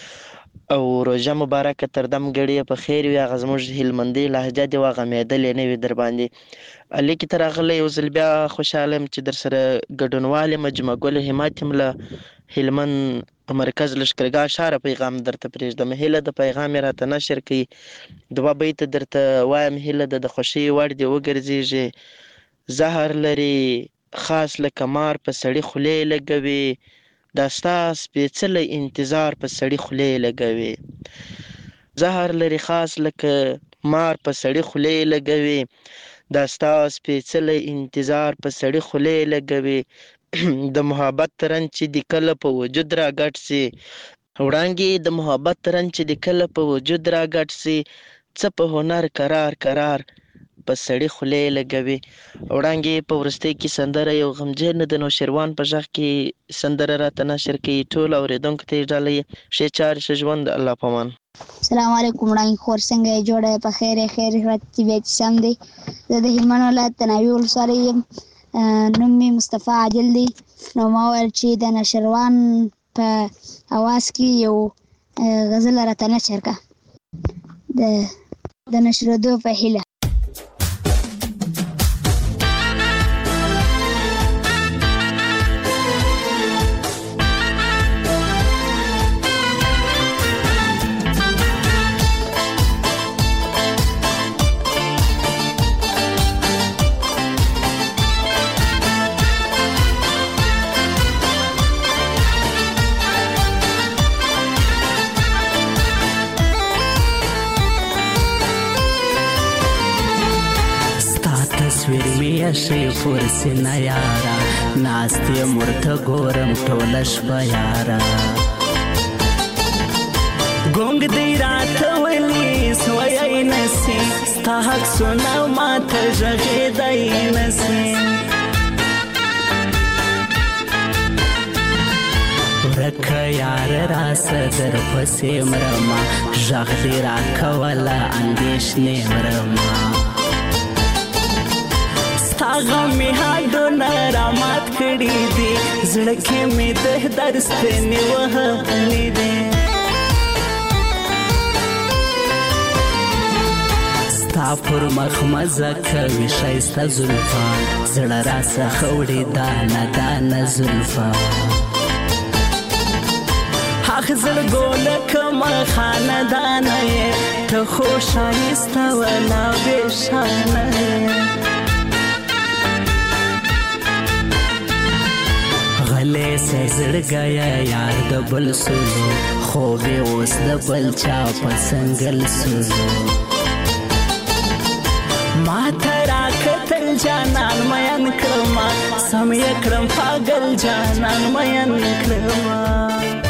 او روژه مبارکه تر دم ګړې په خیر وي. هغه زموږ هلمندي لهجه دې وغمېدلې نه وي در باندې. لیکې ته راغلی یو ځل بیا خوشحاله یم چې در سره ګډونوال یم. جمعه ګل همت یم له هلمند مرکز لښکرګاه ښاره پیغام درته پرېږدم. هیله د پیغام یې راته نشر کوي. دوه بیته درته وایم. هیله د خوښۍ وړ دې وګرځېږي. زهر لري خاص لکه مار په سړي خولې لګوي. دا ستا سپېڅلی انتظار په سړي خولې لګوي. زهر لري خاص لکه مار په سړي خولې لګوي. دا ستا سپېڅلی انتظار په سړي خولې لګوي. د محبت رنګ چې د کله په وجود را ګډ سي. وړانګې د محبت رنګ چې د کله په وجود را ګډ سي. څه په هنر قرار قرار په سړي خولې لګوي. وړانګې په وروستۍ کې سندره یو غمجن د نوشیروان په غږ کې سندره راته نشر کوي. ټول اورېدونکو ته یې ډالۍ ښې چارې ښه ژوند. الله پامان. السلام علیکم وړانګې خور څنګه یې؟ جوړه په خیر یې؟ خیر راتې بیا چې سم دی. زه د هلمند ولایت د ناوې ولسوالۍ یم. نوم مې مصطفی عادل دی. نو ما ویل چې د نوشیروان په اواز کې یو غزل راته نشر کړه د نشرېدو په هیله. شي پر سینه یارا ناستې مرته ګورم ټوله شپه یارا ګونګ دی راته ویلي سوی نسي ستا حق سونه ماته غږېدی نسي ورکه یار راسه در پسې مرمه غږ دې راکوله اندېښنې مرمه غمې هډونه رامات کړي دي زړه کې مې د درس پنې وهلې دي ستا پر مخ مزه کوي ښایسته زلفان زړه راڅخه وړي دانه دانه زلفان هغه زړګو لکه خاندانه یې ته خو ښایسته ولا بېشانه یې غلې سه زړګیا یار د بل سولو خوبې اوس د بل چا په سنګل سولو ما ته راکتل جانان مین کړم سم یې کړم پاگل جانان مین کړم